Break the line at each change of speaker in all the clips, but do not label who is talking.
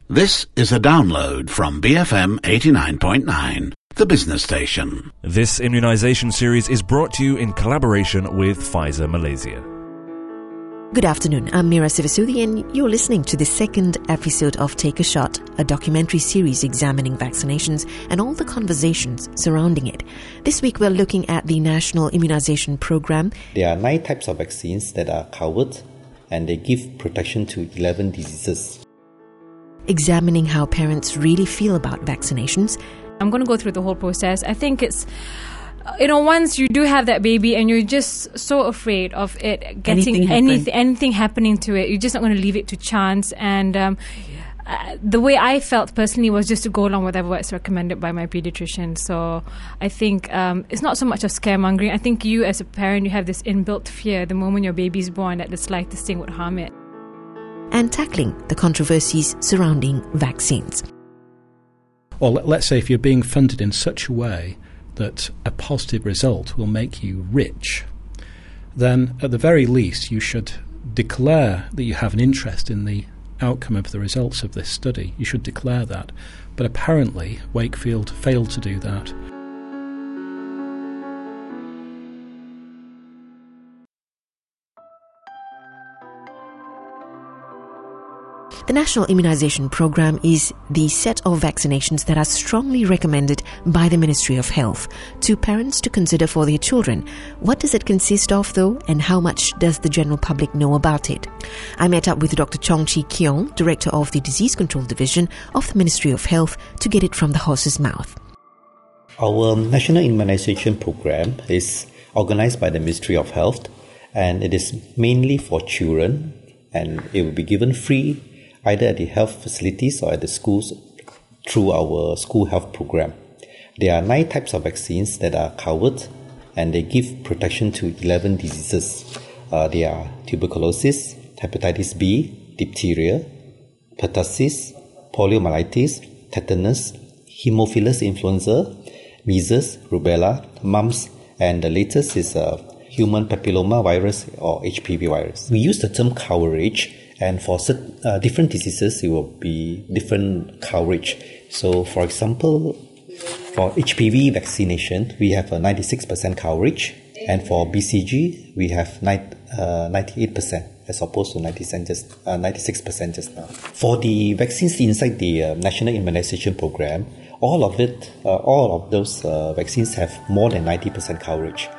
This is a download from BFM 89.9, the business station.
This immunisation series is brought to you in collaboration with Pfizer Malaysia.
Good afternoon, I'm Mira Sivasudi and you're listening to the second episode of Take a Shot, a documentary series examining vaccinations and all the conversations surrounding it. This week we're looking at the National Immunisation Programme.
There are 9 types of vaccines that are covered and they give protection to 11 diseases.
Examining how parents really feel about vaccinations.
I'm going to go through the whole process. I think it's, once you do have that baby and you're just so afraid of it getting anything happening to it, you're just not going to leave it to chance. And the way I felt personally was just to go along with what's recommended by my pediatrician. So I think it's not so much of scaremongering. I think you as a parent, you have this inbuilt fear the moment your baby's born that the slightest thing would harm it.
And tackling the controversies surrounding vaccines.
Or let's say if you're being funded in such a way that a positive result will make you rich, then at the very least you should declare that you have an interest in the outcome of the results of this study. You should declare that. But apparently Wakefield failed to do that.
The National Immunisation Programme is the set of vaccinations that are strongly recommended by the Ministry of Health to parents to consider for their children. What does it consist of, though, and how much does the general public know about it? I met up with Dr. Chong Chi Keong, Director of the Disease Control Division of the Ministry of Health, to get it from the horse's mouth.
Our National Immunisation Programme is organised by the Ministry of Health and it is mainly for children and it will be given free either at the health facilities or at the schools through our school health program. There are 9 types of vaccines that are covered and they give protection to 11 diseases. They are tuberculosis, hepatitis B, diphtheria, pertussis, poliomyelitis, tetanus, Haemophilus influenza, measles, rubella, mumps, and the latest is human papilloma virus or HPV virus. We use the term coverage, and for different diseases, it will be different coverage. So, for example, for HPV vaccination, we have a 96% coverage, and for BCG, we have 98% as opposed to 96% just now. For the vaccines inside the National Immunisation Programme, all of those vaccines have more than 90% coverage.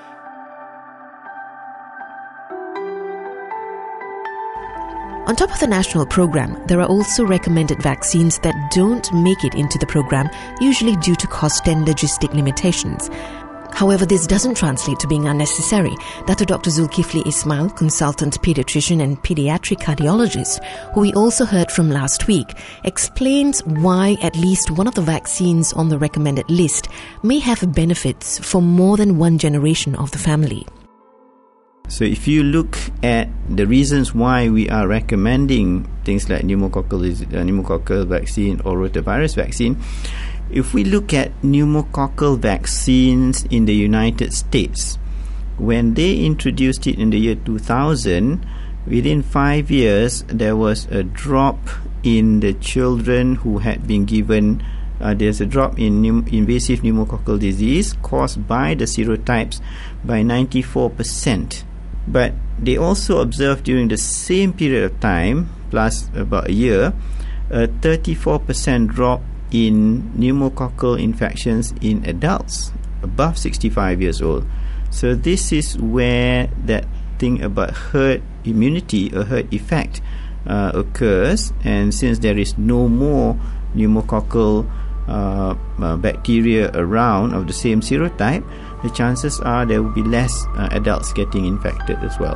On top of the national program, there are also recommended vaccines that don't make it into the program, usually due to cost and logistic limitations. However, this doesn't translate to being unnecessary. Dr. Zulkifli Ismail, consultant pediatrician and pediatric cardiologist, who we also heard from last week, explains why at least one of the vaccines on the recommended list may have benefits for more than one generation of the family.
So if you look at the reasons why we are recommending things like pneumococcal vaccine or rotavirus vaccine, if we look at pneumococcal vaccines in the United States, when they introduced it in the year 2000, within 5 years there was a drop in the children who had been given there's a drop in invasive pneumococcal disease caused by the serotypes by 94%. But they also observed during the same period of time, plus about a year, a 34% drop in pneumococcal infections in adults above 65 years old. So this is where that thing about herd immunity or herd effect occurs, and since there is no more pneumococcal bacteria around of the same serotype, the chances are there will be less adults getting infected as well.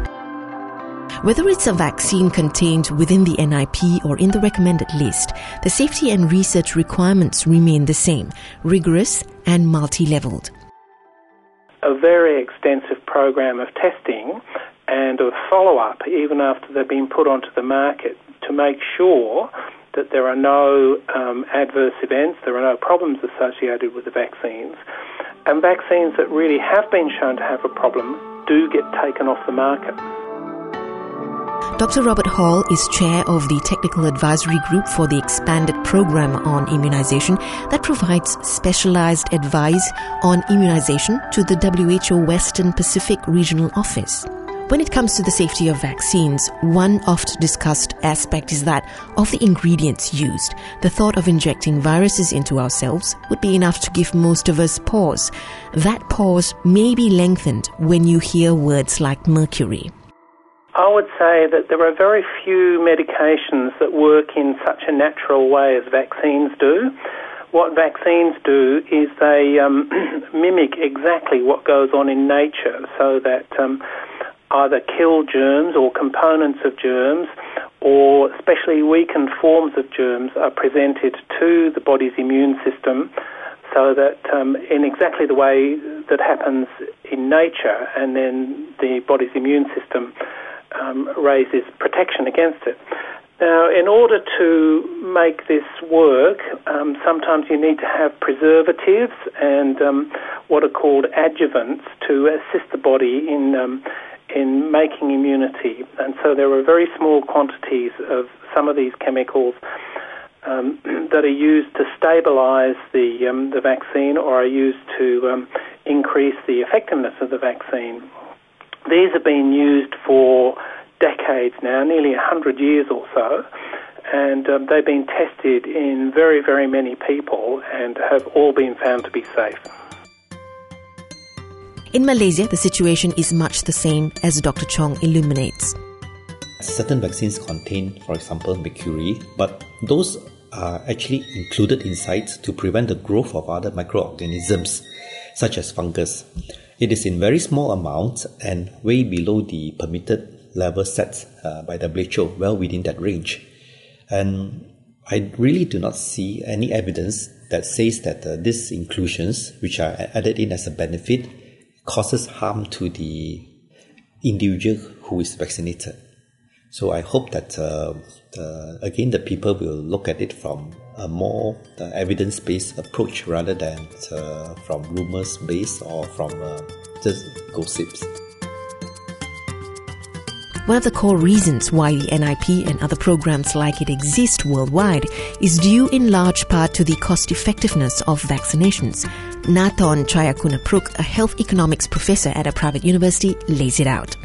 Whether it's a vaccine contained within the NIP or in the recommended list, the safety and research requirements remain the same, rigorous and multi-leveled.
A very extensive program of testing and of follow-up even after they've been put onto the market to make sure that there are no adverse events, there are no problems associated with the vaccines, and vaccines that really have been shown to have a problem do get taken off the market.
Dr. Robert Hall is chair of the Technical Advisory Group for the expanded program on immunization that provides specialized advice on immunization to the WHO Western Pacific Regional Office. When it comes to the safety of vaccines, one oft discussed aspect is that of the ingredients used. The thought of injecting viruses into ourselves would be enough to give most of us pause. That pause may be lengthened when you hear words like mercury.
I would say that there are very few medications that work in such a natural way as vaccines do. What vaccines do is they mimic exactly what goes on in nature, so that either kill germs or components of germs, or especially weakened forms of germs are presented to the body's immune system, so that in exactly the way that happens in nature, and then the body's immune system raises protection against it. Now, in order to make this work, sometimes you need to have preservatives and what are called adjuvants to assist the body in making immunity. And so there are very small quantities of some of these chemicals that are used to stabilize the vaccine, or are used to increase the effectiveness of the vaccine. These have been used for decades now, nearly 100 years or so, and they've been tested in very, very many people and have all been found to be safe.
In Malaysia, the situation is much the same, as Dr. Chong illuminates.
Certain vaccines contain, for example, mercury, but those are actually included inside to prevent the growth of other microorganisms, such as fungus. It is in very small amounts and way below the permitted level set by WHO, well within that range. And I really do not see any evidence that says that these inclusions, which are added in as a benefit, causes harm to the individual who is vaccinated. So I hope that, again, the people will look at it from a more evidence-based approach rather than from rumors-based or from just gossips.
One of the core reasons why the NIP and other programs like it exist worldwide is due in large part to the cost-effectiveness of vaccinations. Nathon Chayakunapruk, a health economics professor at a private university, lays it out.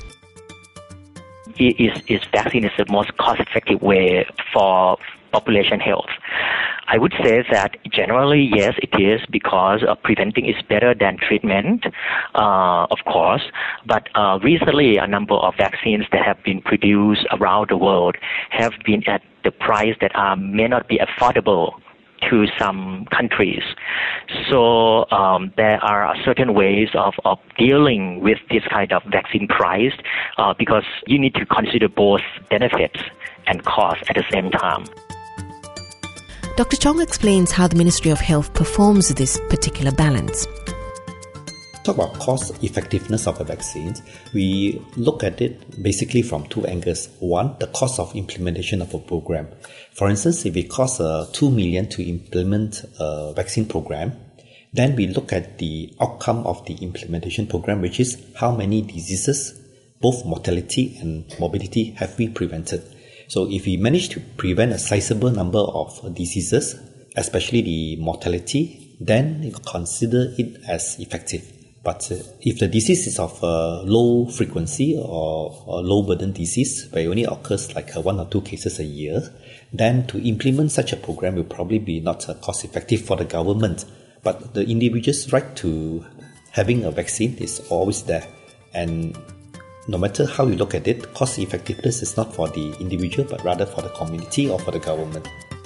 Vaccine is the most cost-effective way for population health. I would say that generally, yes, it is, because preventing is better than treatment, of course. But recently, a number of vaccines that have been produced around the world have been at the price that may not be affordable to some countries. So there are certain ways of dealing with this kind of vaccine price because you need to consider both benefits and costs at the same time.
Dr. Chong explains how the Ministry of Health performs this particular balance.
Talk about cost effectiveness of a vaccine, we look at it basically from two angles. One, the cost of implementation of a program. For instance, if it costs $2 million to implement a vaccine program, then we look at the outcome of the implementation program, which is how many diseases, both mortality and morbidity, have we prevented. So if we manage to prevent a sizable number of diseases, especially the mortality, then you consider it as effective. But if the disease is of low frequency or low burden disease, where it only occurs like 1 or 2 cases a year, then to implement such a program will probably be not cost effective for the government. But the individual's right to having a vaccine is always there. And no matter how you look at it, cost effectiveness is not for the individual, but rather for the community or for the government.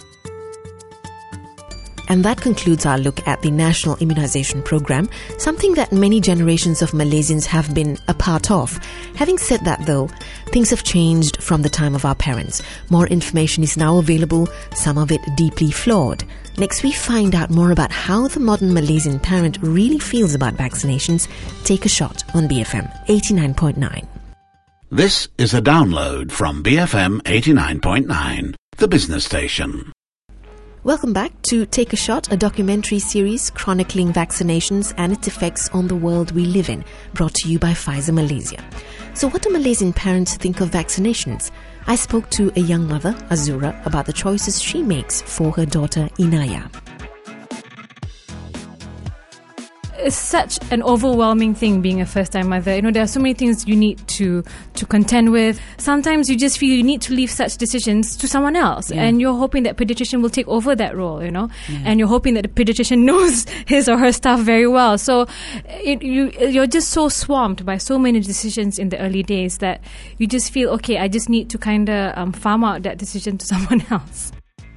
And that concludes our look at the National Immunization Program, something that many generations of Malaysians have been a part of. Having said that, though, things have changed from the time of our parents. More information is now available, some of it deeply flawed. Next, we find out more about how the modern Malaysian parent really feels about vaccinations. Take a shot on BFM 89.9.
This is a download from BFM 89.9, the business station.
Welcome back to Take a Shot, a documentary series chronicling vaccinations and its effects on the world we live in, brought to you by Pfizer Malaysia. So what do Malaysian parents think of vaccinations? I spoke to a young mother, Azura, about the choices she makes for her daughter, Inaya.
It's such an overwhelming thing being a first-time mother. You know, there are so many things you need to contend with. Sometimes you just feel you need to leave such decisions to someone else, and you're hoping that pediatrician will take over that role, you know, and you're hoping that the pediatrician knows his or her stuff very well. So you're just so swamped by so many decisions in the early days that you just feel, okay, I just need to kind of farm out that decision to someone else.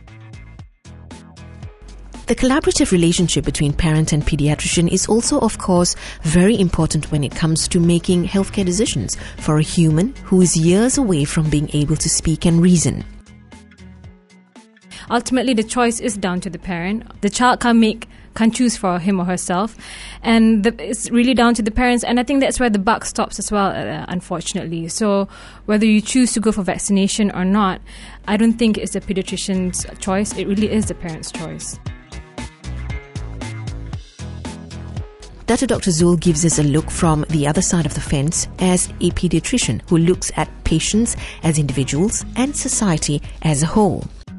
The collaborative relationship between parent and pediatrician is also, of course, very important when it comes to making healthcare decisions for a human who is years away from being able to speak and reason.
Ultimately, the choice is down to the parent. The child can't choose for him or herself, and it's really down to the parents, and I think that's where the buck stops as well, unfortunately. So whether you choose to go for vaccination or not, I don't think it's the pediatrician's choice. It really is the parent's choice.
Dr. Zul gives us a look from the other side of the fence as a pediatrician who looks at patients as individuals and society as a whole.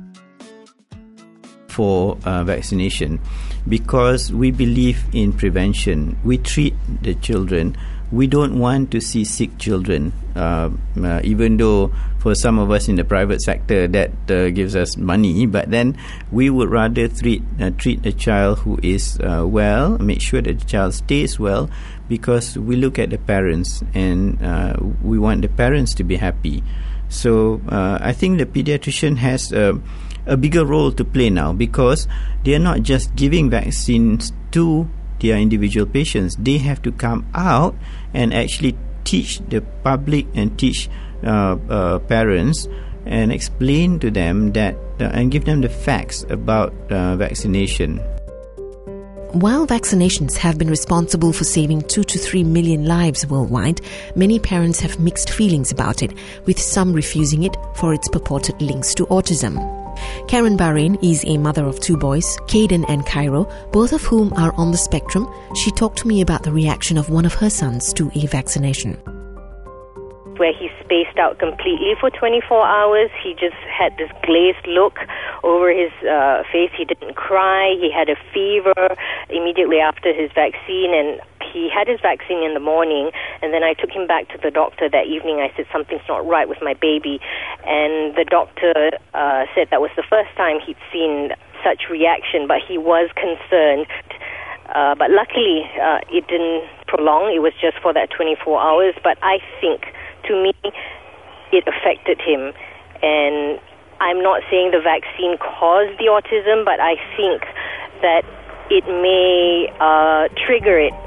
For vaccination, because we believe in prevention, we treat the children. We don't want to see sick children, even though for some of us in the private sector that gives us money, but then we would rather treat a child who is well, make sure that the child stays well, because we look at the parents and we want the parents to be happy. So I think the pediatrician has a bigger role to play now, because they are not just giving vaccines to their individual patients. They have to come out and actually teach the public and teach parents and explain to them that and give them the facts about vaccination.
While vaccinations have been responsible for saving 2 to 3 million lives worldwide, many parents have mixed feelings about it, with some refusing it for its purported links to autism. Karen Bahrain is a mother of 2 boys, Caden and Cairo, both of whom are on the spectrum. She talked to me about the reaction of one of her sons to a vaccination.
Where he spaced out completely for 24 hours. He just had this glazed look over his face. He didn't cry. He had a fever immediately after his vaccine, and he had his vaccine in the morning, and then I took him back to the doctor that evening. I said, something's not right with my baby, and the doctor said that was the first time he'd seen such reaction, but he was concerned. But luckily, it didn't prolong. It was just for that 24 hours, but I think, to me, it affected him. And I'm not saying the vaccine caused the autism, but I think that it may trigger it.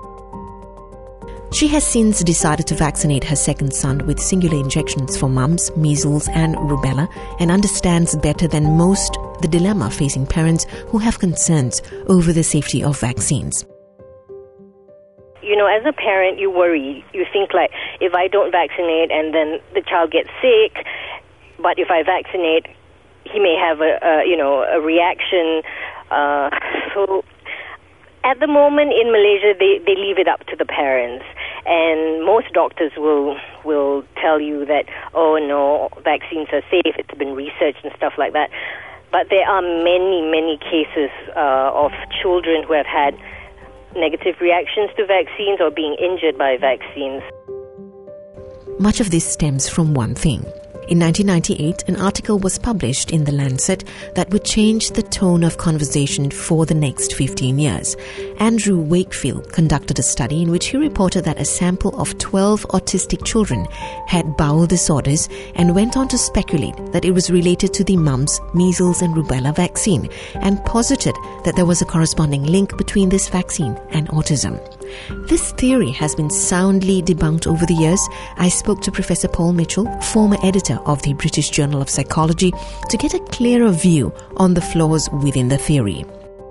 She has since decided to vaccinate her second son with singular injections for mumps, measles and rubella, and understands better than most the dilemma facing parents who have concerns over the safety of vaccines.
You know, as a parent, you worry. You think, like, if I don't vaccinate and then the child gets sick, but if I vaccinate, he may have a reaction. So at the moment in Malaysia, they leave it up to the parents. And most doctors will tell you that, oh no, vaccines are safe, it's been researched and stuff like that. But there are many, many cases of children who have had negative reactions to vaccines or being injured by vaccines.
Much of this stems from one thing. In 1998, an article was published in The Lancet that would change the tone of conversation for the next 15 years. Andrew Wakefield conducted a study in which he reported that a sample of 12 autistic children had bowel disorders and went on to speculate that it was related to the mumps, measles and rubella vaccine, and posited that there was a corresponding link between this vaccine and autism. This theory has been soundly debunked over the years. I spoke to Professor Paul Mitchell, former editor of the British Journal of Psychology, to get a clearer view on the flaws within the theory.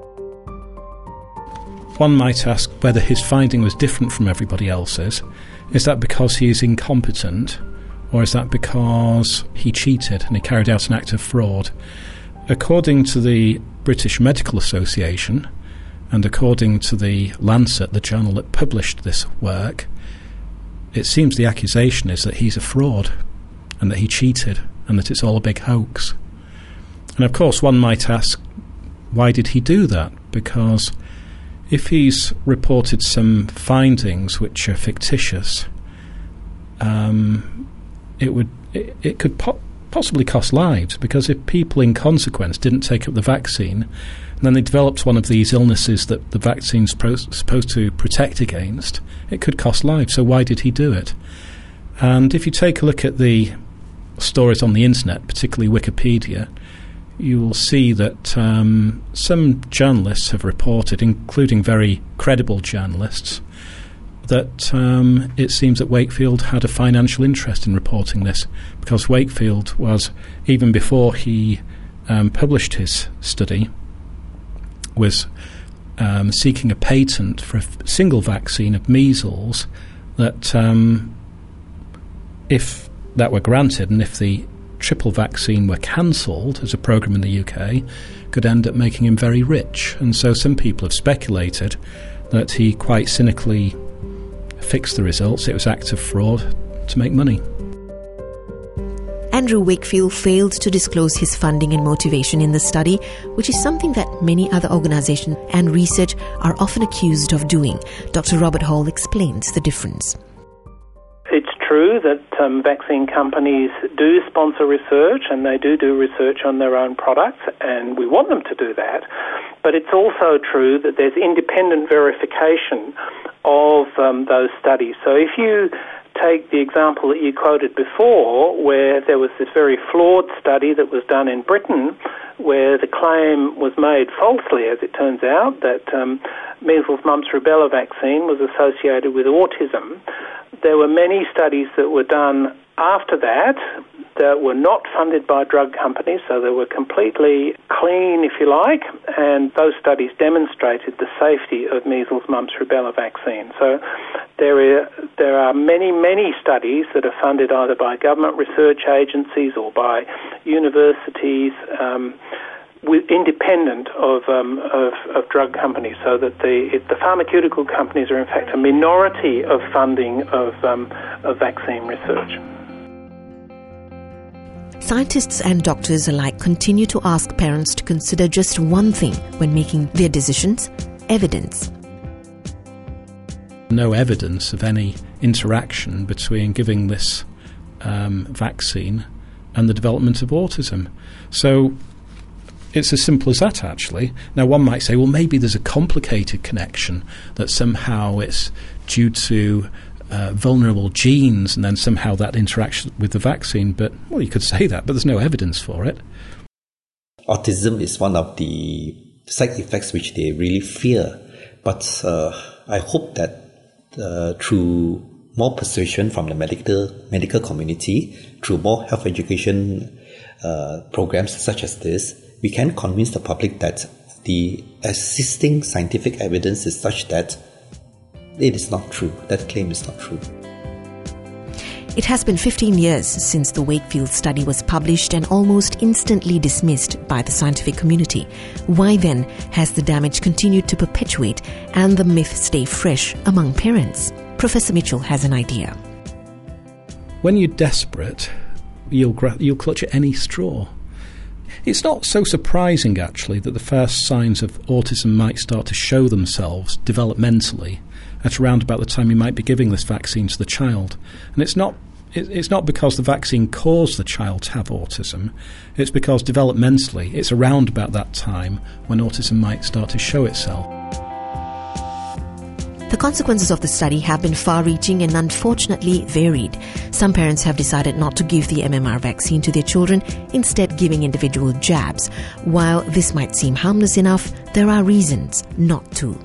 One might ask whether his finding was different from everybody else's. Is that because he is incompetent, or is that because he cheated and he carried out an act of fraud? according to the British Medical Association and according to the Lancet, the journal that published this work, it seems the accusation is that he's a fraud and that he cheated and that it's all a big hoax. And of course one might ask, why did he do that? Because if he's reported some findings which are fictitious, it could possibly cost lives, because if people in consequence didn't take up the vaccine and then they developed one of these illnesses that the vaccine's supposed to protect against, it could cost lives. So why did he do it? And if you take a look at the stories on the internet, particularly Wikipedia, you will see that some journalists have reported, including very credible journalists, that it seems that Wakefield had a financial interest in reporting this, because Wakefield was, even before he published his study, was seeking a patent for a single vaccine of measles that, if that were granted and if the triple vaccine were cancelled as a programme in the UK, could end up making him very rich. And so some people have speculated that he quite cynically fixed the results. It was active fraud to make money.
Andrew Wakefield failed to disclose his funding and motivation in the study, which is something that many other organisations and research are often accused of doing. Dr. Robert Hall explains the difference.
It's true that vaccine companies do sponsor research, and they do research on their own products, and we want them to do that. But it's also true that there's independent verification of those studies. So if you take the example that you quoted before, where there was this very flawed study that was done in Britain, where the claim was made falsely, as it turns out, that measles, mumps, rubella vaccine was associated with autism. There were many studies that were done after that that were not funded by drug companies, so they were completely clean, if you like, and those studies demonstrated the safety of measles, mumps, rubella vaccine. So there are many, many studies that are funded either by government research agencies or by universities, independent of drug companies, so that the pharmaceutical companies are in fact a minority of funding of vaccine research.
Scientists and doctors alike continue to ask parents to consider just one thing when making their decisions: evidence.
No evidence of any interaction between giving this vaccine and the development of autism. So it's as simple as that, actually. Now, one might say, well, maybe there's a complicated connection, that somehow it's due to vulnerable genes and then somehow that interaction with the vaccine. But, well, you could say that, but there's no evidence for it.
Autism is one of the side effects which they really fear. But I hope that through more persuasion from the medical community, through more health education programs such as this, we can convince the public that the existing scientific evidence is such that it is not true. That claim is not true.
It has been 15 years since the Wakefield study was published and almost instantly dismissed by the scientific community. Why then has the damage continued to perpetuate and the myth stay fresh among parents? Professor Mitchell has an idea.
When you're desperate, you'll clutch at any straw. It's not so surprising, actually, that the first signs of autism might start to show themselves developmentally at around about the time you might be giving this vaccine to the child. And it's not because the vaccine caused the child to have autism. It's because developmentally it's around about that time when autism might start to show itself.
The consequences of the study have been far-reaching and unfortunately varied. Some parents have decided not to give the MMR vaccine to their children, instead giving individual jabs. While this might seem harmless enough, there are reasons not to.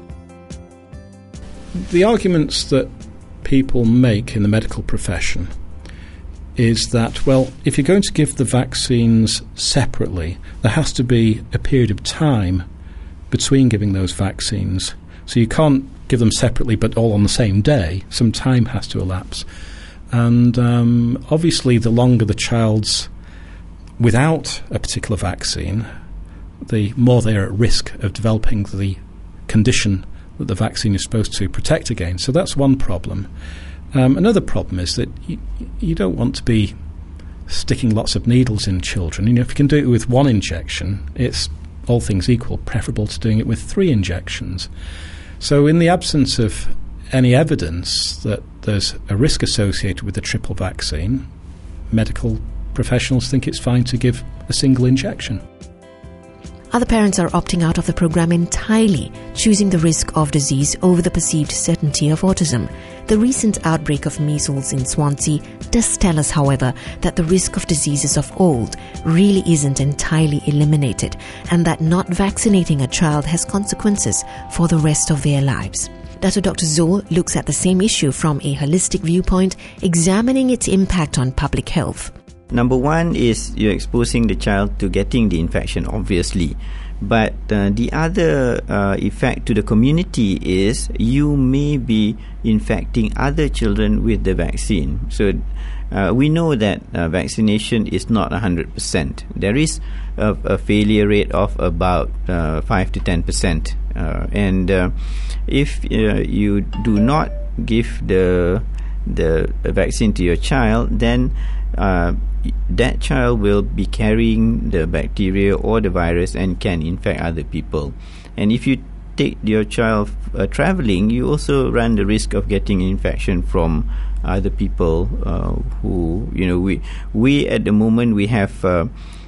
The arguments that people make in the medical profession is that, well, if you're going to give the vaccines separately, there has to be a period of time between giving those vaccines. So you can't give them separately but all on the same day. Some time has to elapse. And obviously the longer the child's without a particular vaccine, the more they are at risk of developing the condition that the vaccine is supposed to protect against. So that's one problem. Another problem is that you don't want to be sticking lots of needles in children. If you can do it with one injection, it's, all things equal, preferable to doing it with 3 injections. So in the absence of any evidence that there's a risk associated with the triple vaccine, medical professionals think it's fine to give a single injection.
Other parents are opting out of the program entirely, choosing the risk of disease over the perceived certainty of autism. The recent outbreak of measles in Swansea does tell us, however, that the risk of diseases of old really isn't entirely eliminated, and that not vaccinating a child has consequences for the rest of their lives. Dr. Zol looks at the same issue from a holistic viewpoint, examining its impact on public health.
Number one is you're exposing the child to getting the infection, obviously. But the other effect to the community is you may be infecting other children with the vaccine. So we know that vaccination is not 100%. There is a failure rate of about 5 to 10%. And if you do not give the vaccine to your child, then that child will be carrying the bacteria or the virus and can infect other people. And if you take your child traveling, you also run the risk of getting infection from other people who, we at the moment we have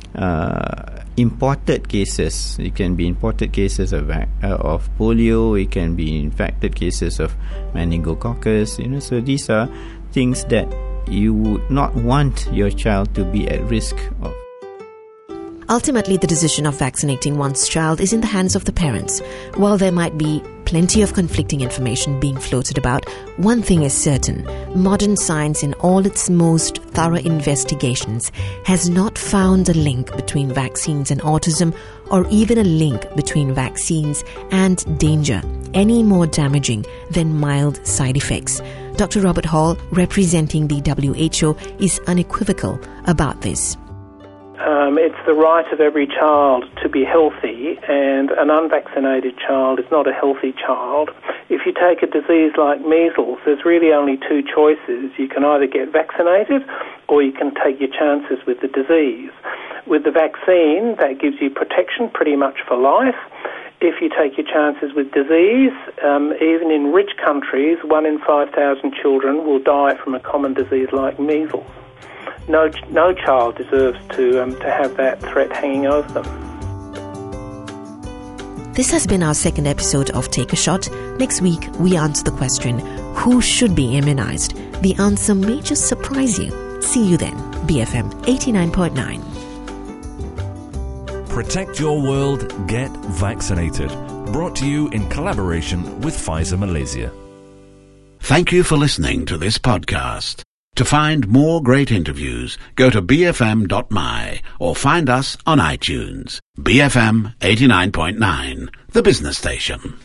imported cases. It can be imported cases of polio. It can be infected cases of meningococcus. So these are things that you would not want your child to be at risk of.
Ultimately, the decision of vaccinating one's child is in the hands of the parents. While there might be plenty of conflicting information being floated about, one thing is certain: modern science, in all its most thorough investigations, has not found a link between vaccines and autism, or even a link between vaccines and danger any more damaging than mild side effects. Dr. Robert Hall, representing the WHO, is unequivocal about this.
It's the right of every child to be healthy, and an unvaccinated child is not a healthy child. If you take a disease like measles, there's really only 2 choices. You can either get vaccinated or you can take your chances with the disease. With the vaccine, that gives you protection pretty much for life. If you take your chances with disease, even in rich countries, 1 in 5,000 children will die from a common disease like measles. No child deserves to have that threat hanging over them.
This has been our second episode of Take a Shot. Next week, we answer the question, who should be immunized? The answer may just surprise you. See you then. BFM 89.9.
Protect your world, get vaccinated. Brought to you in collaboration with Pfizer Malaysia.
Thank you for listening to this podcast. To find more great interviews, go to bfm.my or find us on iTunes. BFM 89.9, the business station.